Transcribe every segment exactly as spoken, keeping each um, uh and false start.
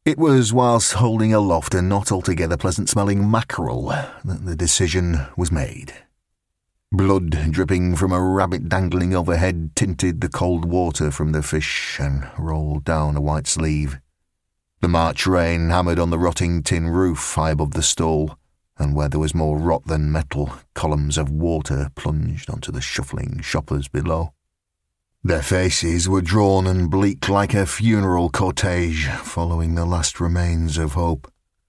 It was whilst holding aloft a not altogether pleasant-smelling mackerel that the decision was made. Blood dripping from a rabbit dangling overhead tinted the cold water from the fish and rolled down a white sleeve. The March rain hammered on the rotting tin roof high above the stall, and where there was more rot than metal, columns of water plunged onto the shuffling shoppers below. Their faces were drawn and bleak like a funeral cortege following the last remains of hope.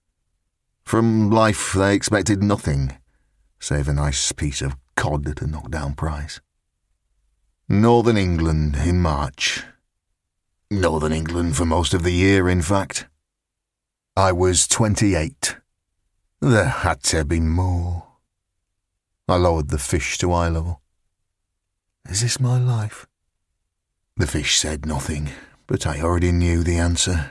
From life they expected nothing, save a nice piece of cod at a knockdown price. Northern England in March. Northern England for most of the year, in fact. I was twenty-eight. There had to be more. I lowered the fish to eye level. Is this my life? The fish said nothing, but I already knew the answer.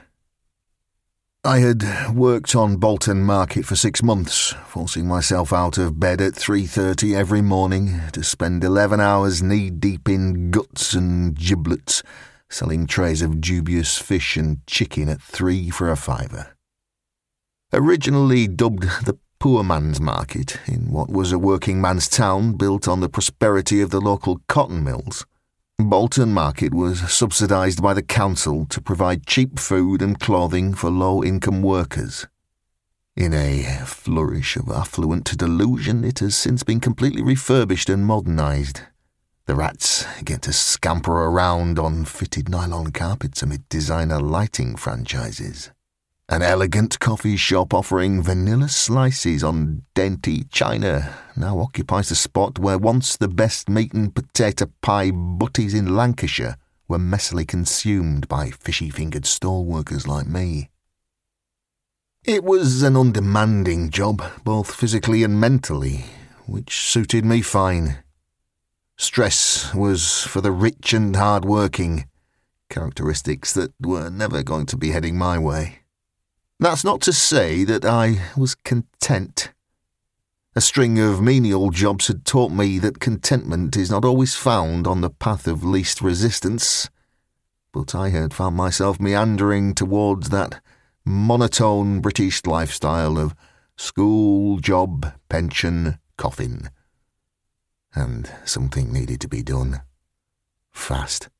I had worked on Bolton Market for six months, forcing myself out of bed at three thirty every morning to spend eleven hours knee-deep in guts and giblets, selling trays of dubious fish and chicken at three for a fiver. Originally dubbed the Poor Man's Market, in what was a working man's town built on the prosperity of the local cotton mills, Bolton Market was subsidised by the council to provide cheap food and clothing for low-income workers. In a flourish of affluent delusion, it has since been completely refurbished and modernised. The rats get to scamper around on fitted nylon carpets amid designer lighting franchises. An elegant coffee shop offering vanilla slices on dainty china now occupies the spot where once the best meat and potato pie butties in Lancashire were messily consumed by fishy-fingered stall workers like me. It was an undemanding job, both physically and mentally, which suited me fine. Stress was for the rich and hard-working, characteristics that were never going to be heading my way. That's not to say that I was content. A string of menial jobs had taught me that contentment is not always found on the path of least resistance, but I had found myself meandering towards that monotone British lifestyle of school, job, pension, coffin. And something needed to be done. Fast.